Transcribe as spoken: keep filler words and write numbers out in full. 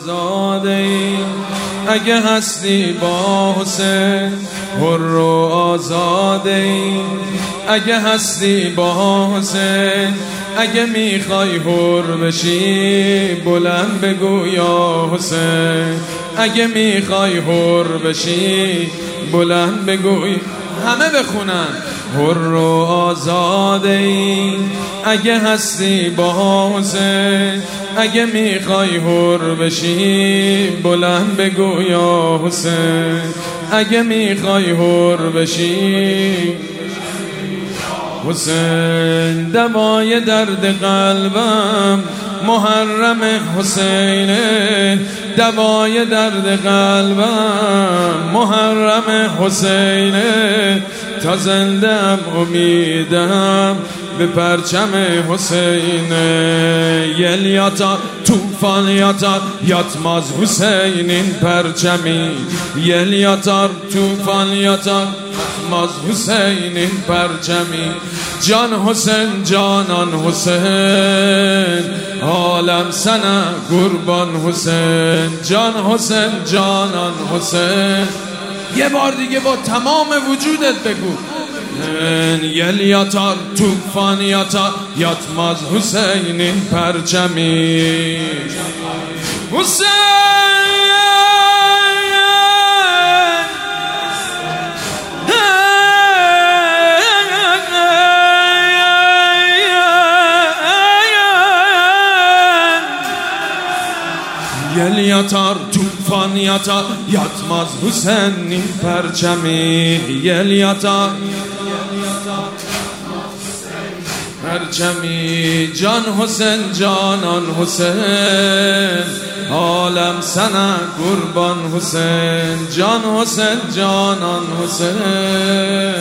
آزاده ای اگه هستی با حسین، حر و آزاده ای اگه هستی با حسین، اگه میخوای حر بشی بلند بگو یا حسین، اگه میخوای حر بشی بلند بگو. همه بخونن حر و آزاده ای اگه هستی با حسین، اگه میخوای حر بشی بلند بگو یا حسین، اگه میخوای حر بشی. حسین دوای درد قلبم محرم حسینه، دوای درد قلبم محرم حسینه، تا زندم امیدم به پرچم حسینه. یل یاتا توفان یاتا یاتماز حسین این پرچمی، یل یاتا توفان یاتا یاتماز حسین این پرچمی. جان حسین جانان حسین عالم سنه قربان حسین، جان حسین جانان حسین. یه بار دیگه با تمام وجودت بگو یل یاتار توفان یاتا یاتماز حسین این پرچمی. حسین یل یاتار توفان یاتا یاتماز حسین این پرچمی، یل یاتار پرچمی. جان حسین جانان حسین عالم سنه قربان حسین، جان حسین جانان حسین.